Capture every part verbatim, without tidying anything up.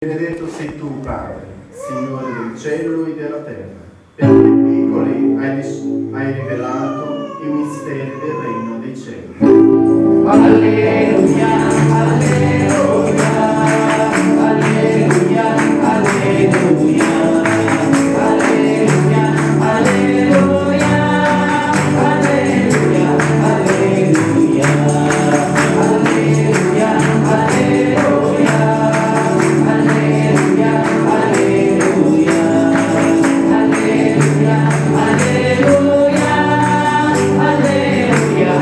Benedetto sei tu, Padre, Signore del cielo e della terra, perché ai piccoli hai, hai rivelato i misteri del regno dei cieli. Alleluia, alleluia, alleluia, alleluia, alleluia, alleluia, alleluia, alleluia, alleluia, alleluia, alleluia, alleluia, alleluia,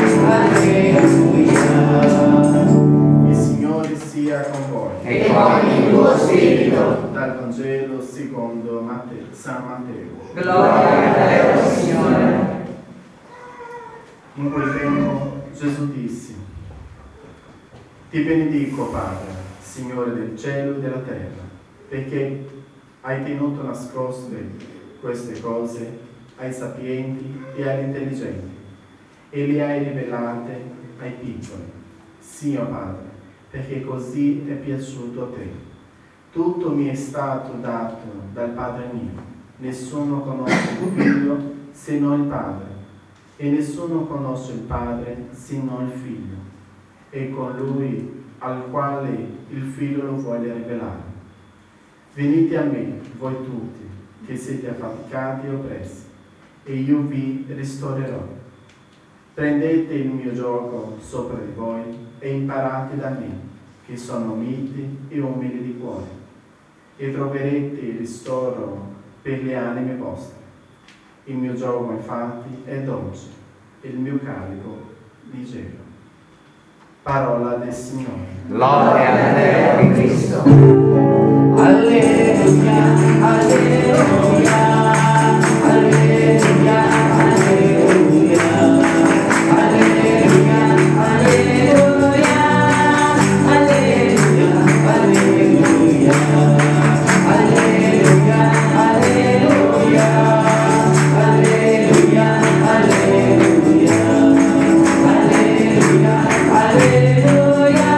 alleluia. Il Signore sia con voi. E con il tuo spirito. Dal Vangelo secondo Matteo, San Matteo. Gloria a te, oh Signore. In quel tempo Gesù disse: Ti benedico, Padre, Signore del cielo e della terra, perché hai tenuto nascoste queste cose ai sapienti e agli intelligenti e le hai rivelate ai piccoli. Sì, o Padre, perché così è piaciuto a te. Tutto mi è stato dato dal Padre mio. Nessuno conosce il Figlio se non il Padre, e nessuno conosce il Padre se non il Figlio, e con Lui al quale il Figlio lo vuole rivelare. Venite a me, voi tutti, che siete affaticati e oppressi, e io vi ristorerò. Prendete il mio giogo sopra di voi e imparate da me, che sono mite e umile di cuore, e troverete il ristoro per le anime vostre. Il mio giogo infatti è dolce e il mio carico leggero. Parola del Signore. Gloria a te, o Cristo. Alleluia, alleluia, alleluia, alleluia, alleluia, alleluia, alleluia, alleluia, alleluia, alleluia, alleluia, alleluia, alleluia, alleluia,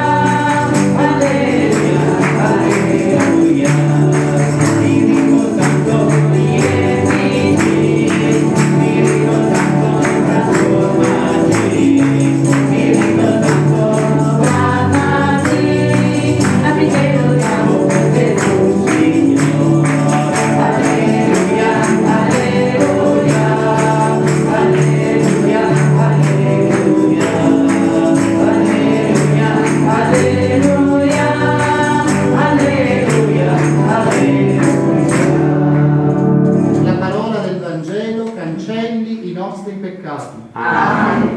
alleluia, alleluia. Spirito Santo, riempiti, Spirito Santo, trasformati, Spirito Santo, guardati, affinché lodiamo per tu, Signore. Alleluia, alleluia, alleluia, alleluia, alleluia, alleluia, alleluia, alleluia. La parola del Vangelo cancelli i nostri peccati. Amen.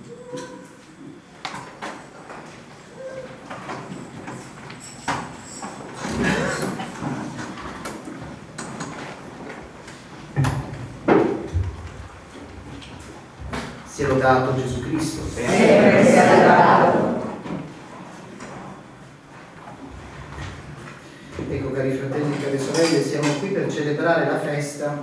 Sia lodato Gesù Cristo. Sempre sia lodato. Ecco, cari fratelli e care sorelle, siamo qui per celebrare la festa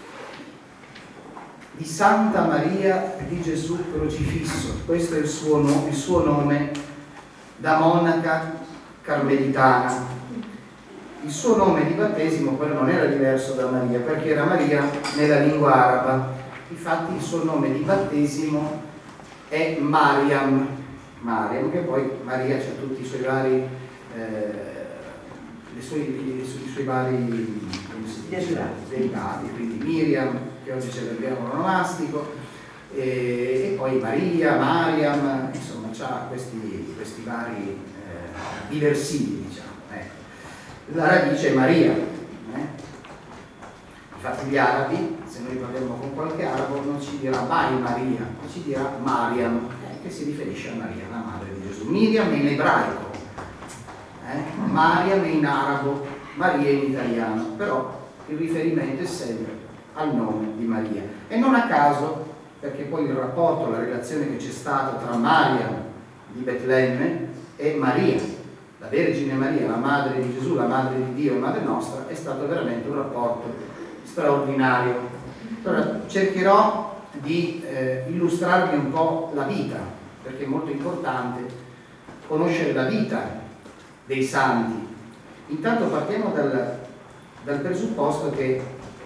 di Santa Maria di Gesù Crocifisso. Questo è il suo, no- il suo nome da monaca carmelitana. Il suo nome di battesimo però non era diverso da Maria, perché era Maria nella lingua araba. Infatti il suo nome di battesimo è Mariam, Mariam, che poi Maria c'ha tutti i suoi vari eh, le sue, i, su- i suoi vari come si dice, derivati, quindi Miriam, che oggi celebriamo l'onomastico, e, e poi Maria, Mariam, insomma c'ha questi, questi vari eh, diversivi, diciamo. Ecco. La radice è Maria. eh. Infatti gli arabi, se noi parliamo con qualche arabo, non ci dirà mai Maria, ma ci dirà Mariam, eh, che si riferisce a Maria, la madre di Gesù. Miriam è in ebraico, eh? Mariam è in arabo, Maria è in italiano, però il riferimento è sempre al nome di Maria. E non a caso, perché poi il rapporto, la relazione che c'è stata tra Mariam di Betlemme e Maria, la Vergine Maria, la madre di Gesù, la madre di Dio e madre nostra, è stato veramente un rapporto straordinario. Allora cercherò di eh, illustrarvi un po' la vita, perché è molto importante conoscere la vita dei santi Intanto partiamo dal, dal presupposto che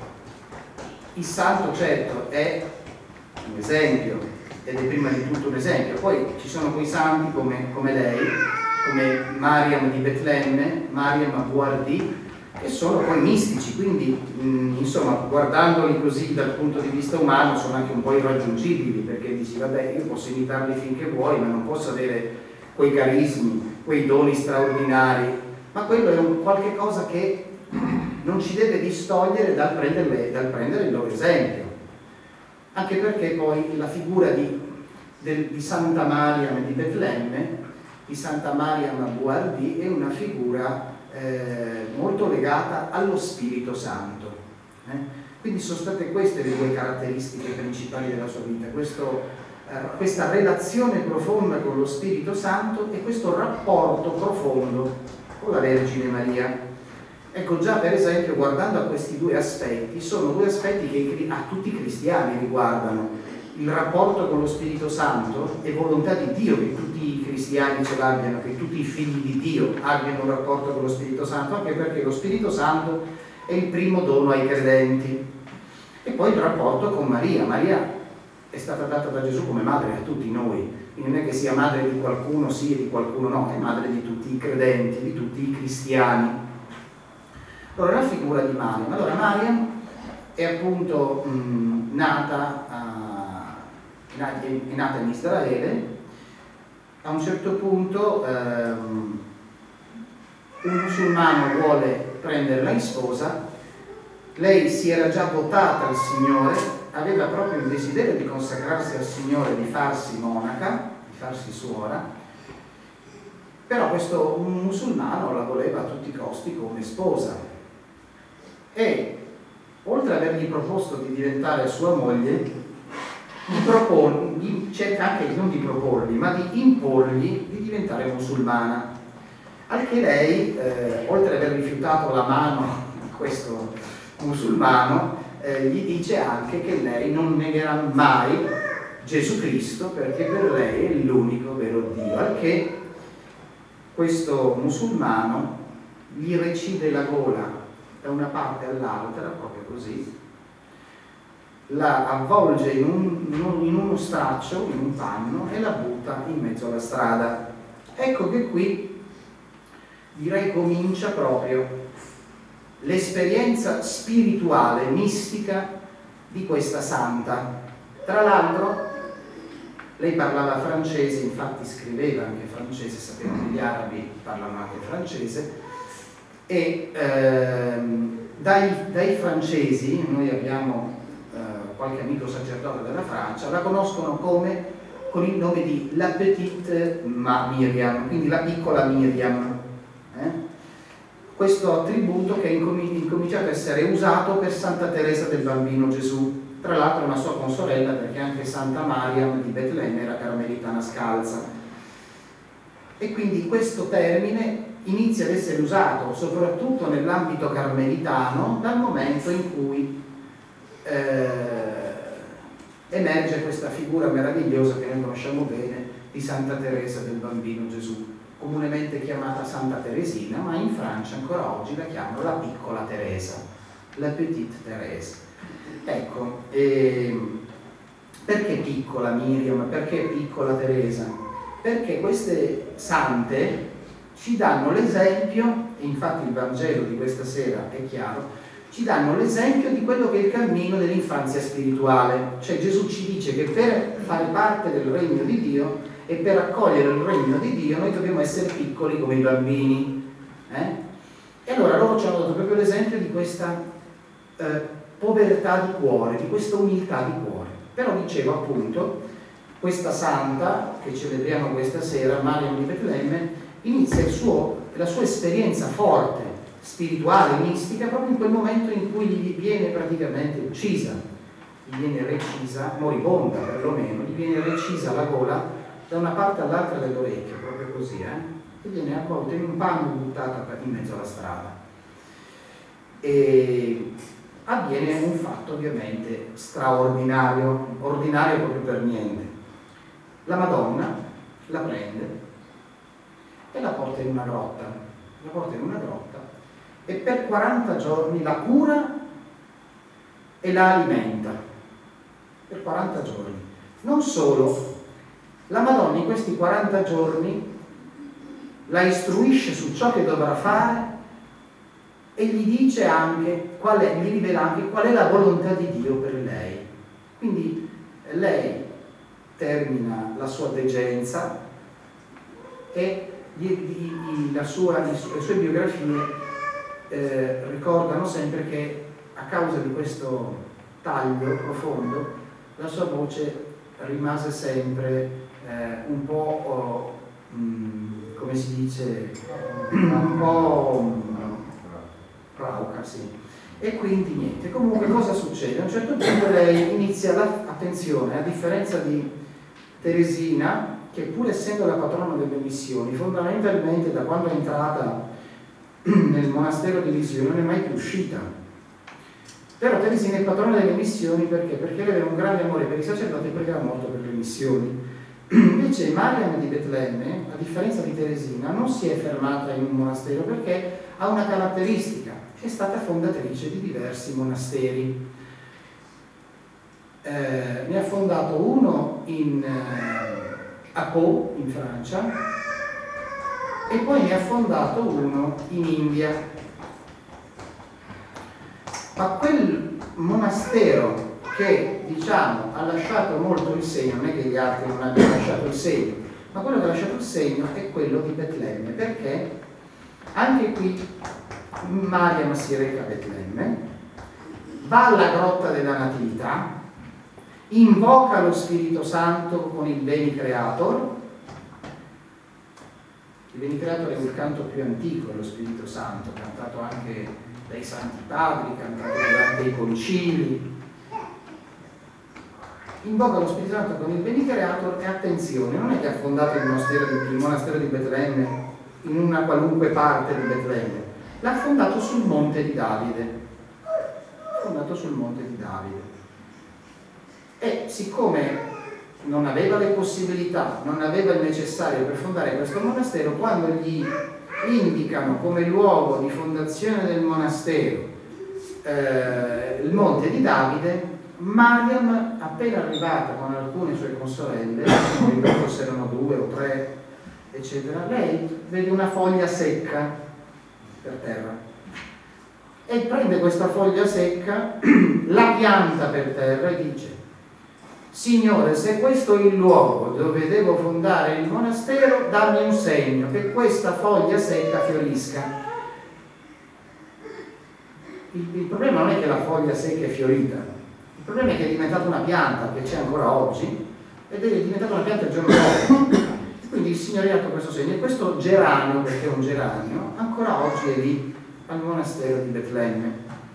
il santo, certo, è un esempio, ed è prima di tutto un esempio. Poi ci sono quei santi come, come lei, come Mariam di Betlemme, Mariam Abu Ardi, che sono poi mistici, quindi mh, insomma, guardandoli così dal punto di vista umano sono anche un po' irraggiungibili, perché dici vabbè, io posso imitarli finché vuoi, ma non posso avere quei carismi, quei doni straordinari, ma quello è un qualche cosa che non ci deve distogliere dal prendere, dal prendere il loro esempio, anche perché poi la figura di, del, di Santa Mariam di Betlemme, di Santa Mariam Abu Ardi, è una figura eh, molto legata allo Spirito Santo. Eh? Quindi sono state queste le due caratteristiche principali della sua vita, questo, eh, questa relazione profonda con lo Spirito Santo e questo rapporto profondo con la Vergine Maria. Ecco, già per esempio, guardando a questi due aspetti, sono due aspetti che a tutti i cristiani riguardano. Il rapporto con lo Spirito Santo è volontà di Dio che tutti i cristiani ce l'abbiano, che tutti i figli di Dio abbiano un rapporto con lo Spirito Santo, anche perché lo Spirito Santo è il primo dono ai credenti. E poi il rapporto con Maria. Maria è stata data da Gesù come madre a tutti noi, quindi non è che sia madre di qualcuno sì e di qualcuno no, è madre di tutti i credenti, di tutti i cristiani. Allora, la figura di Mariam. Allora, Mariam è appunto mh, nata, a, è nata in Israele. A un certo punto ehm, un musulmano vuole prenderla in sposa, lei si era già votata al Signore, aveva proprio il desiderio di consacrarsi al Signore, di farsi monaca, di farsi suora, però questo musulmano la voleva a tutti i costi come sposa. E oltre ad avergli proposto di diventare sua moglie, gli propone, gli cerca anche non di proporgli, ma di imporgli di diventare musulmana. Al che lei, eh, oltre ad aver rifiutato la mano a questo musulmano, eh, gli dice anche che lei non negherà mai Gesù Cristo, perché per lei è l'unico vero Dio. Al che questo musulmano gli recide la gola da una parte all'altra, proprio così, la avvolge in, un, in uno straccio, in un panno, e la butta in mezzo alla strada. Ecco che qui direi comincia proprio l'esperienza spirituale, mistica di questa santa. Tra l'altro lei parlava francese, infatti scriveva anche francese, sappiamo che gli arabi parlano anche francese, e ehm, dai, dai francesi, noi abbiamo eh, qualche amico sacerdote della Francia, la conoscono come con il nome di la petite Miriam, quindi la piccola Miriam. Eh? Questo attributo che è incominciato a essere usato per Santa Teresa del Bambino Gesù, tra l'altro una sua consorella, perché anche Santa Mariam di Betlemme era carmelitana scalza. E quindi questo termine inizia ad essere usato soprattutto nell'ambito carmelitano dal momento in cui eh, emerge questa figura meravigliosa che noi conosciamo bene di Santa Teresa del Bambino Gesù, comunemente chiamata Santa Teresina, ma in Francia ancora oggi la chiamano la piccola Teresa, la petite Thérèse. Ecco, ehm, perché piccola Miriam? Perché piccola Teresa? Perché queste sante ci danno l'esempio, e infatti il Vangelo di questa sera è chiaro, ci danno l'esempio di quello che è il cammino dell'infanzia spirituale. Cioè Gesù ci dice che per fare parte del regno di Dio e per accogliere il regno di Dio noi dobbiamo essere piccoli come i bambini. Eh? E allora loro ci hanno dato proprio l'esempio di questa eh, povertà di cuore, di questa umiltà di cuore. Però dicevo appunto, questa santa che celebriamo questa sera, Mariam di Betlemme, inizia il suo, la sua esperienza forte, spirituale, mistica, proprio in quel momento in cui gli viene praticamente uccisa, gli viene recisa, moribonda perlomeno, gli viene recisa la gola da una parte all'altra dell'orecchio, proprio così, eh? E viene avvolta in un panno e buttata in mezzo alla strada. E avviene un fatto ovviamente straordinario, ordinario proprio per niente. La Madonna la prende e la porta in una grotta, la porta in una grotta e per quaranta giorni la cura e la alimenta. Per quaranta giorni. Non solo, la Madonna in questi quaranta giorni la istruisce su ciò che dovrà fare e gli dice anche qual è, gli rivela anche qual è la volontà di Dio per lei. Quindi lei termina la sua degenza e gli, gli, la sua, le sue biografie eh, ricordano sempre che a causa di questo taglio profondo la sua voce rimase sempre eh, un po' oh, mh, come si dice un po' mh, rauca, sì. E quindi niente, comunque cosa succede? A un certo punto lei inizia la, attenzione, a differenza di Teresina, che pur essendo la patrona delle missioni, fondamentalmente da quando è entrata nel monastero di Lisieux non è mai più uscita. Però Teresina è patrona delle missioni perché? Perché lei aveva un grande amore per i sacerdoti e pregava molto per le missioni. Invece Mariam di Betlemme, a differenza di Teresina, non si è fermata in un monastero perché ha una caratteristica: è stata fondatrice di diversi monasteri. Eh, ne ha fondato uno in, eh, a Pau, in Francia, e poi ne ha fondato uno in India. Ma quel monastero che, diciamo, ha lasciato molto il segno, non è che gli altri non abbiano lasciato il segno, ma quello che ha lasciato il segno è quello di Betlemme, perché anche qui Mariam si reca a Betlemme, va alla grotta della Natività, invoca lo Spirito Santo con il Beni Creator. Il Beni Creator è il canto più antico dello Spirito Santo, cantato anche dai Santi Padri, cantato durante i concili. Invoca lo Spirito Santo con il Beni Creator e attenzione, non è che ha fondato il monastero di, il monastero di Betlemme in una qualunque parte di Betlemme, l'ha fondato sul monte di Davide. Fondato sul monte di Davide. E siccome non aveva le possibilità, non aveva il necessario per fondare questo monastero, quando gli indicano come luogo di fondazione del monastero eh, il monte di Davide, Mariam, appena arrivata con alcune sue consorelle, non ricordo se erano due o tre, eccetera, lei vede una foglia secca per terra e prende questa foglia secca, la pianta per terra e dice: Signore, se questo è il luogo dove devo fondare il monastero, dammi un segno che questa foglia secca fiorisca. Il, il problema non è che la foglia secca è fiorita, il problema è che è diventata una pianta che c'è ancora oggi ed è diventata una pianta il giorno dopo. Quindi il Signore ha dato questo segno e questo geranio, perché è un geranio, ancora oggi è lì al monastero di Betlemme.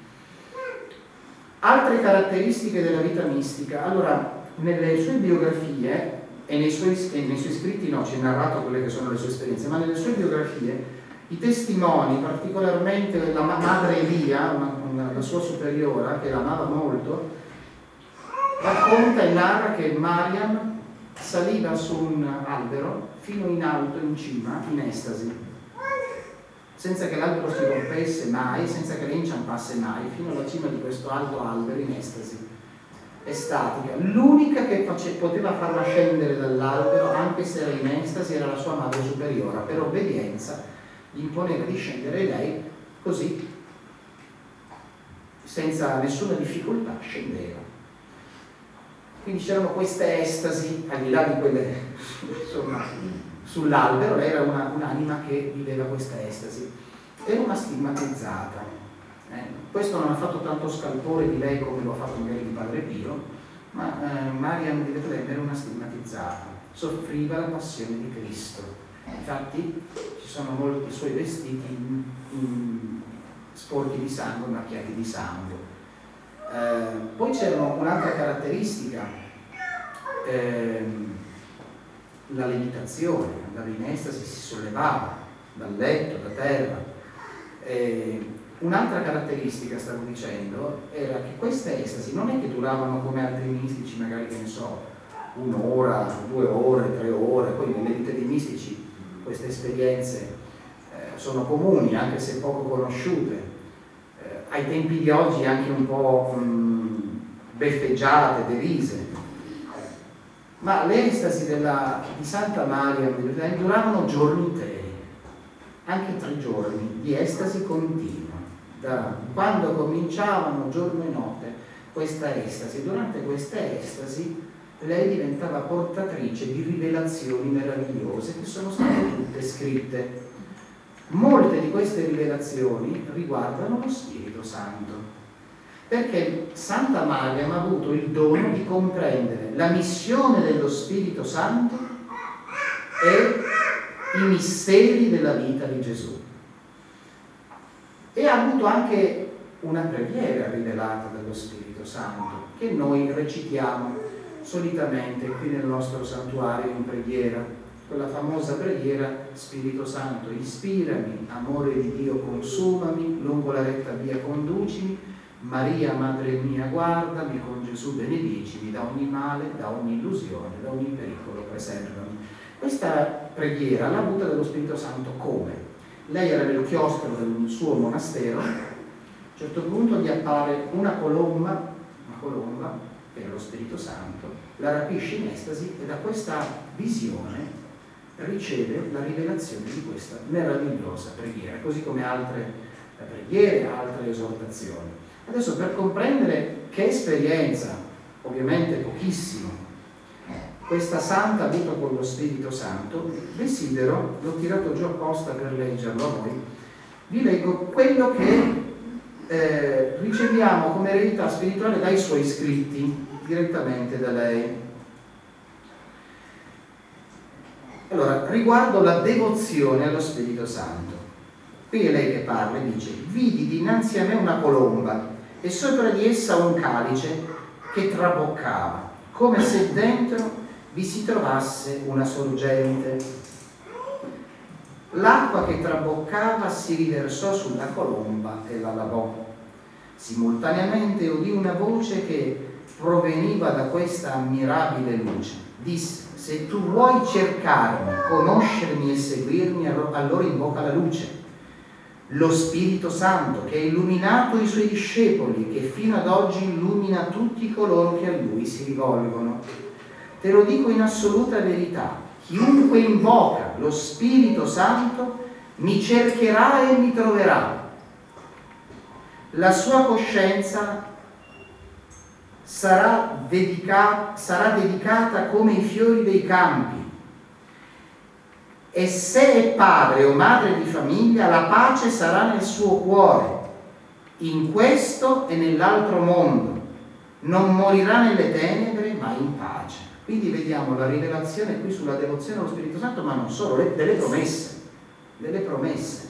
Altre caratteristiche della vita mistica. Allora, nelle sue biografie e nei suoi, e nei suoi scritti no, ci è narrato quelle che sono le sue esperienze, ma nelle sue biografie i testimoni, particolarmente la madre Elia, una, una, la sua superiora, che l'amava molto, racconta e narra che Mariam saliva su un albero fino in alto, in cima, in estasi, senza che l'albero si rompesse mai, senza che lei inciampasse mai, fino alla cima di questo alto albero in estasi, estatica. L'unica che face, poteva farla scendere dall'albero, anche se era in estasi, era la sua madre superiore. Per obbedienza gli imponeva di scendere e lei, così, senza nessuna difficoltà, scendeva. Quindi c'erano queste estasi, al di là di quelle, insomma, sull'albero, lei era una, un'anima che viveva questa estasi. Era una stigmatizzata. Eh, questo non ha fatto tanto scalpore di lei come lo ha fatto magari di Padre Pio, ma eh, Mariam di Betlemme era una stigmatizzata, soffriva la passione di Cristo. Infatti ci sono molti suoi vestiti in, in, sporchi di sangue, macchiati di sangue. Eh, poi c'era un'altra caratteristica, eh, la levitazione, andava in estasi, si sollevava dal letto, da terra. Eh, un'altra caratteristica, stavo dicendo, era che queste estasi non è che duravano come altri mistici, magari, che ne so, un'ora, due ore, tre ore. Poi nelle vite dei mistici queste esperienze eh, sono comuni, anche se poco conosciute, eh, ai tempi di oggi anche un po' mh, beffeggiate, derise. Ma le estasi della, di Santa Maria duravano giorni interi, anche tre giorni di estasi continua, da quando cominciavano giorno e notte questa estasi. Durante queste estasi lei diventava portatrice di rivelazioni meravigliose che sono state tutte scritte. Molte di queste rivelazioni riguardano lo Spirito Santo, perché Santa Maria ha avuto il dono di comprendere la missione dello Spirito Santo e i misteri della vita di Gesù. E ha avuto anche una preghiera rivelata dallo Spirito Santo, che noi recitiamo solitamente qui nel nostro santuario in preghiera, quella famosa preghiera: Spirito Santo, ispirami, amore di Dio consumami, lungo la retta via conducimi, Maria Madre mia guardami, con Gesù benedicimi, da ogni male, da ogni illusione, da ogni pericolo preservami. Questa preghiera l'ha avuta dello Spirito Santo come? Lei era nel chiostro del suo monastero, a un certo punto gli appare una colomba, una colomba che è lo Spirito Santo, la rapisce in estasi e da questa visione riceve la rivelazione di questa meravigliosa preghiera, così come altre preghiere, altre esortazioni. Adesso, per comprendere che esperienza, ovviamente pochissimo, questa santa ha avuto con lo Spirito Santo, desidero, l'ho tirato giù apposta per leggerlo a voi, vi leggo quello che eh, riceviamo come eredità spirituale dai suoi scritti, direttamente da lei. Allora, riguardo la devozione allo Spirito Santo, qui è lei che parla e dice: vidi dinanzi a me una colomba e sopra di essa un calice che traboccava, come se dentro vi si trovasse una sorgente. L'acqua che traboccava si riversò sulla colomba e la lavò. Simultaneamente udì una voce che proveniva da questa ammirabile luce. Disse: se tu vuoi cercarmi, conoscermi e seguirmi, allora invoca la luce, lo Spirito Santo, che ha illuminato i suoi discepoli, che fino ad oggi illumina tutti coloro che a lui si rivolgono. Te lo dico in assoluta verità: chiunque invoca lo Spirito Santo mi cercherà e mi troverà. La sua coscienza sarà, dedica- sarà dedicata come i fiori dei campi, e se è padre o madre di famiglia, la pace sarà nel suo cuore, in questo e nell'altro mondo. Non morirà nelle tenebre, ma in pace. Quindi vediamo la rivelazione qui sulla devozione allo Spirito Santo, ma non solo, le, delle promesse, delle promesse.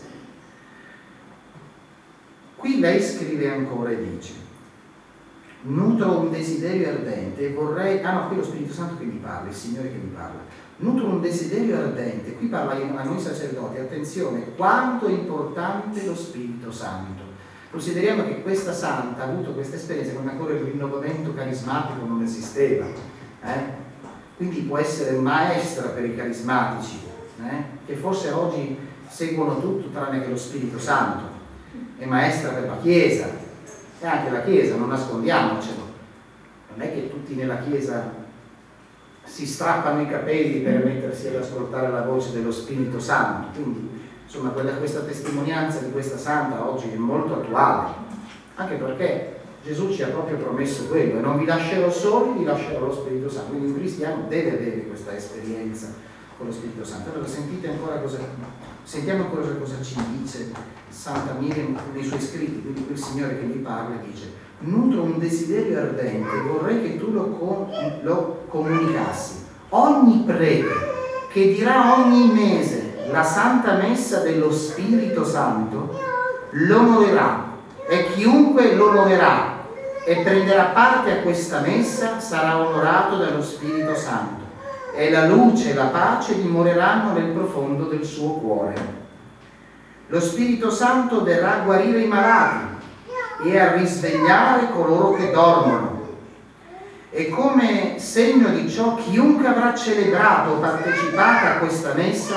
Qui lei scrive ancora e dice: nutro un desiderio ardente e vorrei... Ah no, qui lo Spirito Santo che mi parla, il Signore che mi parla. Nutro un desiderio ardente, qui parla a noi sacerdoti, attenzione, quanto è importante lo Spirito Santo. Consideriamo che questa santa ha avuto questa esperienza quando ancora il rinnovamento carismatico non esisteva, eh? Quindi può essere maestra per i carismatici, eh? Che forse oggi seguono tutto tranne che lo Spirito Santo, è maestra per la Chiesa, e anche la Chiesa, non nascondiamocelo, non è che tutti nella Chiesa si strappano i capelli per mettersi ad ascoltare la voce dello Spirito Santo. Quindi insomma quella, questa testimonianza di questa santa oggi è molto attuale, anche perché Gesù ci ha proprio promesso quello: e non vi lascerò soli, vi lascerò lo Spirito Santo. Quindi un cristiano deve avere questa esperienza con lo Spirito Santo. Allora sentite ancora cosa, sentiamo ancora cosa ci dice Santa Miriam nei suoi scritti. Quindi quel Signore che gli parla dice: nutro un desiderio ardente, vorrei che tu lo, com- lo comunicassi. Ogni prete che dirà ogni mese la Santa Messa dello Spirito Santo l'onorerà, e chiunque l'onorerà e prenderà parte a questa messa sarà onorato dallo Spirito Santo, e la luce e la pace dimoreranno nel profondo del suo cuore. Lo Spirito Santo verrà a guarire i malati e a risvegliare coloro che dormono. E come segno di ciò, chiunque avrà celebrato o partecipato a questa messa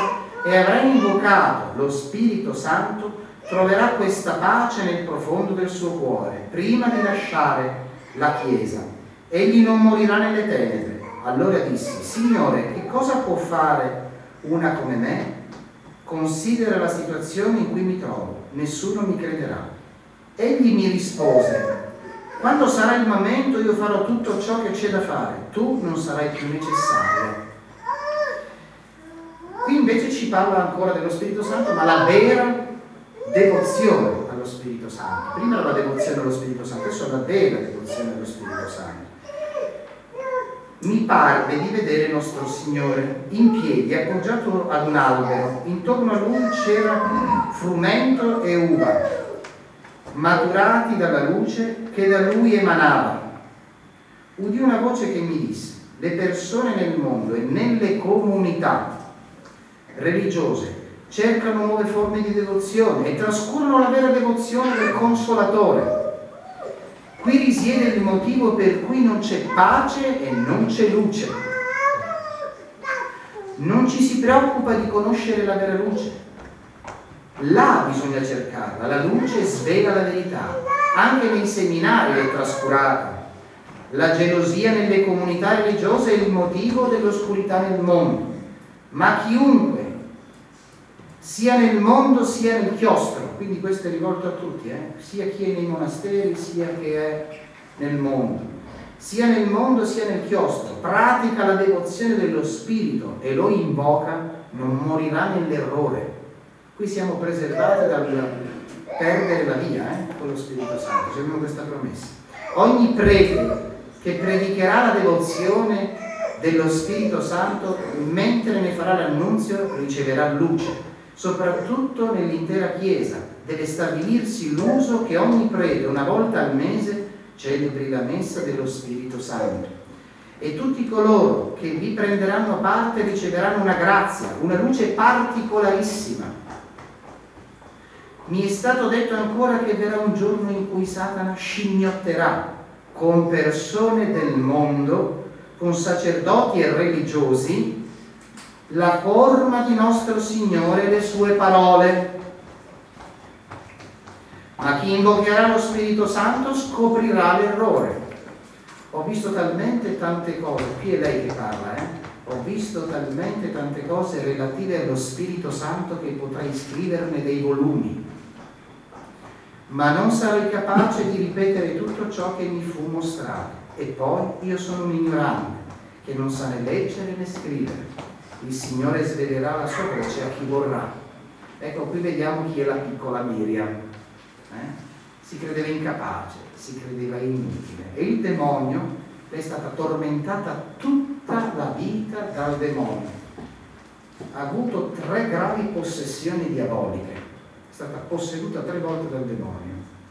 e avrà invocato lo Spirito Santo, troverà questa pace nel profondo del suo cuore, prima di lasciare la Chiesa. Egli non morirà nelle tenebre. Allora dissi: Signore, che cosa può fare una come me? Considera la situazione in cui mi trovo, nessuno mi crederà. Egli mi rispose: quando sarà il momento io farò tutto ciò che c'è da fare, tu non sarai più necessario. Qui invece ci parla ancora dello Spirito Santo, ma la vera devozione allo Spirito Santo. Prima era la devozione allo Spirito Santo, adesso è la vera devozione allo Spirito Santo. Mi parve di vedere il nostro Signore in piedi, appoggiato ad un albero. Intorno a lui c'era frumento e uva, maturati dalla luce che da lui emanava. Udì una voce che mi disse: le persone nel mondo e nelle comunità religiose cercano nuove forme di devozione e trascurano la vera devozione del Consolatore. Qui risiede il motivo per cui non c'è pace e non c'è luce. Non ci si preoccupa di conoscere la vera luce. Là bisogna cercarla. La luce svela la verità. Anche nei seminari è trascurata. La gelosia nelle comunità religiose è il motivo dell'oscurità nel mondo. Ma chiunque, sia nel mondo sia nel chiostro, quindi questo è rivolto a tutti, eh? sia chi è nei monasteri sia che è nel mondo, sia nel mondo sia nel chiostro, pratica la devozione dello Spirito e lo invoca, non morirà nell'errore. Qui siamo preservati dal perdere la via eh? con lo Spirito Santo, abbiamo questa promessa. Ogni prete che predicherà la devozione dello Spirito Santo mentre ne farà l'annunzio riceverà luce. Soprattutto nell'intera Chiesa deve stabilirsi l'uso che ogni prete una volta al mese celebri la messa dello Spirito Santo, e tutti coloro che vi prenderanno parte riceveranno una grazia, una luce particolarissima. Mi è stato detto ancora che verrà un giorno in cui Satana scimmiotterà con persone del mondo, con sacerdoti e religiosi, la forma di nostro Signore e le sue parole. Ma chi invocherà lo Spirito Santo scoprirà l'errore. Ho visto talmente tante cose, qui è lei che parla, eh? Ho visto talmente tante cose relative allo Spirito Santo che potrei scriverne dei volumi, ma non sarei capace di ripetere tutto ciò che mi fu mostrato. E poi io sono un ignorante che non sa né leggere né scrivere. Il Signore svelerà la sua voce a chi vorrà. Ecco, qui vediamo chi è la piccola Miriam. Eh? Si credeva incapace, si credeva inutile. E il demonio, lei è stata tormentata tutta la vita dal demonio. Ha avuto tre gravi possessioni diaboliche. È stata posseduta tre volte dal demonio.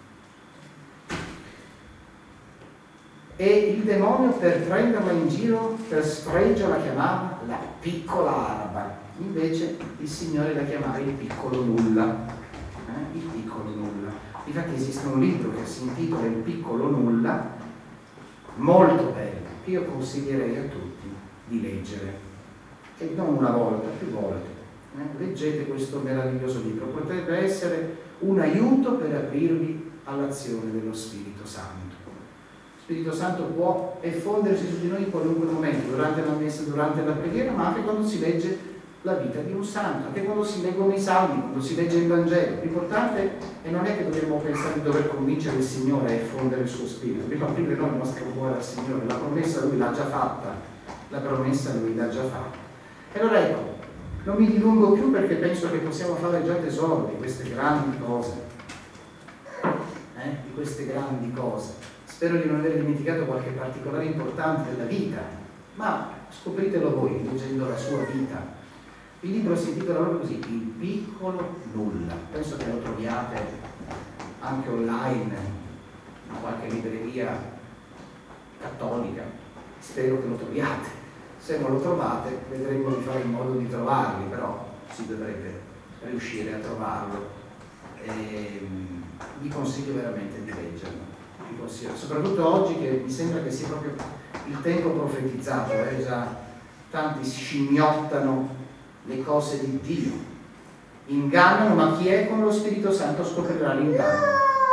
E il demonio, per prenderla in giro, per sfregio, la chiamava la piccola araba. Invece il Signore la chiamava il piccolo nulla. Eh? Il piccolo nulla. Infatti esiste un libro che si intitola Il piccolo nulla, molto bello, che io consiglierei a tutti di leggere. E non una volta, più volte. Eh? Leggete questo meraviglioso libro. Potrebbe essere un aiuto per aprirvi all'azione dello Spirito Santo. Lo Spirito Santo può effondersi su di noi in qualunque momento, durante la messa, durante la preghiera, ma anche quando si legge la vita di un santo, anche quando si leggono i salmi, quando si legge il Vangelo. L'importante è non è che dobbiamo pensare di dover convincere il Signore a effondere il suo Spirito, dobbiamo aprire noi il nostro cuore al Signore. La promessa Lui l'ha già fatta, la promessa Lui l'ha già fatta. E allora ecco, non mi dilungo più perché penso che possiamo fare già tesoro di queste grandi cose, eh? di queste grandi cose. Spero di non aver dimenticato qualche particolare importante della vita, ma scopritelo voi leggendo la sua vita. Il libro si intitola proprio così, Il piccolo nulla. Penso che lo troviate anche online, in qualche libreria cattolica. Spero che lo troviate. Se non lo trovate, vedremo di fare in modo di trovarli, però si dovrebbe riuscire a trovarlo. E vi consiglio veramente di leggerlo. Soprattutto oggi, che mi sembra che sia proprio il tempo profetizzato, eh? Già tanti scimmiottano le cose di Dio. Ingannano, ma chi è con lo Spirito Santo scoprirà l'inganno.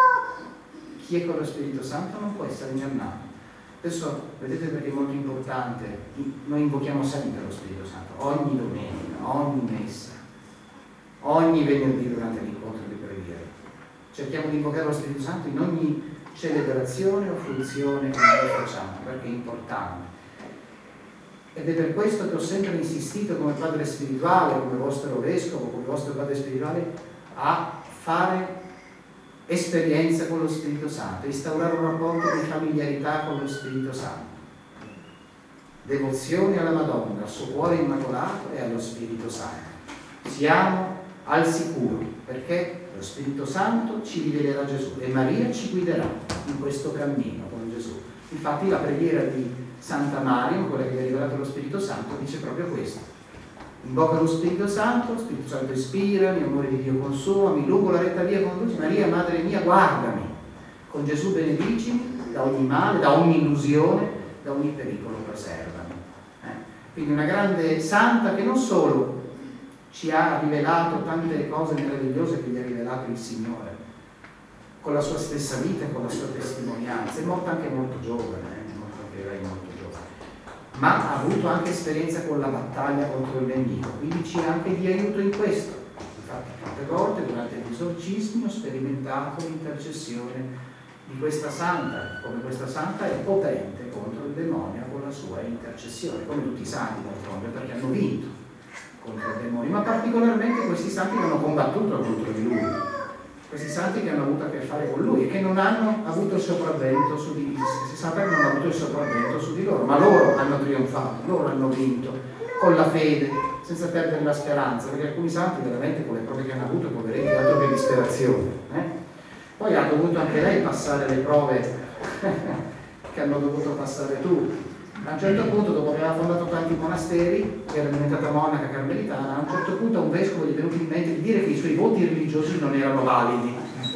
Chi è con lo Spirito Santo non può essere ingannato. Adesso vedete perché è molto importante, noi invochiamo sempre lo Spirito Santo, ogni domenica, ogni messa, ogni venerdì durante l'incontro di preghiera. Cerchiamo di invocare lo Spirito Santo in ogni celebrazione o funzione che noi facciamo, perché è importante. Ed è per questo che ho sempre insistito come padre spirituale, come vostro vescovo, come vostro padre spirituale, a fare esperienza con lo Spirito Santo, instaurare un rapporto di familiarità con lo Spirito Santo. Devozione alla Madonna, al suo cuore immacolato e allo Spirito Santo. Siamo al sicuro, perché lo Spirito Santo ci rivelerà Gesù e Maria ci guiderà in questo cammino con Gesù. Infatti la preghiera di Santa Maria, quella che vi ha rivelato lo Spirito Santo, dice proprio questo: invoca lo Spirito Santo, lo Spirito Santo ispira, mi amore di Dio consuma, mi lungo la retta via con luce. Maria, Madre mia, guardami, con Gesù benedicimi da ogni male, da ogni illusione, da ogni pericolo preservami. Eh? Quindi una grande santa che non solo ci ha rivelato tante cose meravigliose che gli ha rivelato il Signore, con la sua stessa vita e con la sua testimonianza, è morta anche molto giovane, eh? è morta anche lei molto giovane, ma ha avuto anche esperienza con la battaglia contro il nemico, quindi ci è anche di aiuto in questo. Infatti tante volte durante gli esorcismi ho sperimentato l'intercessione di questa santa, come questa santa è potente contro il demonio con la sua intercessione, come tutti i santi d'altronde, perché hanno vinto contro il demonio, ma particolarmente questi santi che hanno combattuto contro di lui, questi santi che hanno avuto a che fare con lui e che non hanno avuto il sopravvento su di questi santi che non hanno avuto il sopravvento su di loro, ma loro hanno trionfato, loro hanno vinto con la fede, senza perdere la speranza, perché alcuni santi veramente con le prove che hanno avuto, poveretti, altro che disperazione. Eh? Poi ha dovuto anche lei passare le prove che hanno dovuto passare tu. A un certo punto, dopo che aveva fondato tanti monasteri, era diventata monaca carmelitana, a un certo punto a un vescovo gli è venuto in mente di dire che i suoi voti religiosi non erano validi.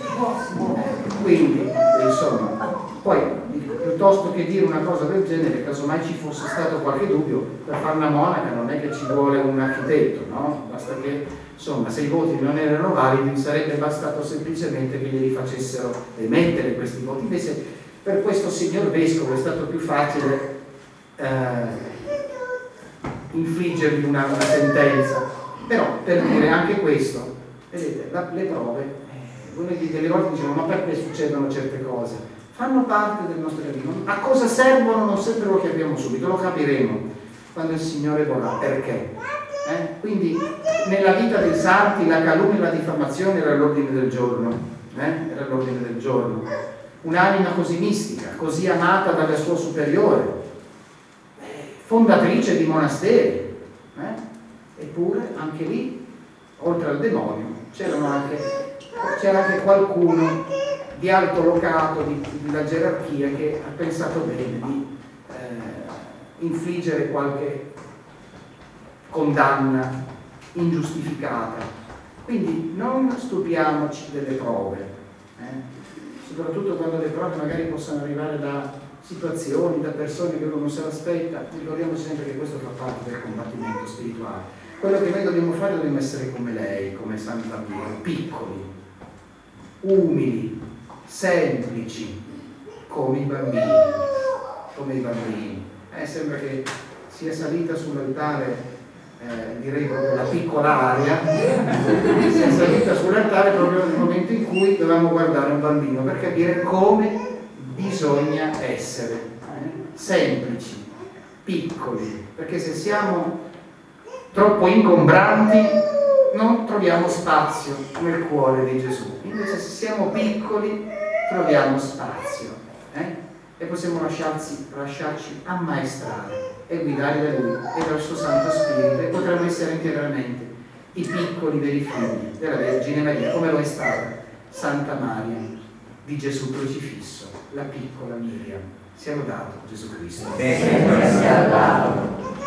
Quindi, insomma, poi piuttosto che dire una cosa del genere, casomai ci fosse stato qualche dubbio, per fare una monaca non è che ci vuole un architetto, no? Basta che, insomma, se i voti non erano validi sarebbe bastato semplicemente che glieli facessero emettere questi voti. Invece per questo signor vescovo è stato più facile Eh, infliggergli una, una sentenza, però per dire anche questo, vedete, la, le prove, eh, noi delle volte diciamo ma perché succedono certe cose? Fanno parte del nostro cammino. A cosa servono non sempre lo capiamo subito, lo capiremo quando il Signore vorrà, perché? Eh? Quindi nella vita dei santi la calunnia e la diffamazione era l'ordine del giorno, eh? era l'ordine del giorno. Un'anima così mistica, così amata dalla sua superiore, fondatrice di monasteri, eh? eppure anche lì, oltre al demonio, c'erano anche, c'era anche qualcuno di alto locato, di, della gerarchia, che ha pensato bene di eh, infliggere qualche condanna ingiustificata. Quindi non stupiamoci delle prove, eh? soprattutto quando le prove magari possono arrivare da situazioni, da persone che uno non se l'aspetta. Ricordiamoci sempre che questo fa parte del combattimento spirituale. Quello che noi dobbiamo fare, dobbiamo essere come lei, come Santa Maria, piccoli, umili, semplici, come i bambini, come i bambini. Eh, sembra che sia salita sull'altare, eh, direi proprio la piccola aria, sia salita sull'altare proprio nel momento in cui dovevamo guardare un bambino per capire come bisogna essere eh? semplici, piccoli, perché se siamo troppo ingombranti non troviamo spazio nel cuore di Gesù. Invece se siamo piccoli troviamo spazio eh? e possiamo lasciarci, lasciarci ammaestrare e guidare da Lui e dal suo Santo Spirito, e potremmo essere interamente i piccoli veri figli della Vergine Maria, come lo è stata Santa Maria di Gesù crocifisso, la piccola Miriam. Sia lodato Gesù Cristo. Sempre sia lodato.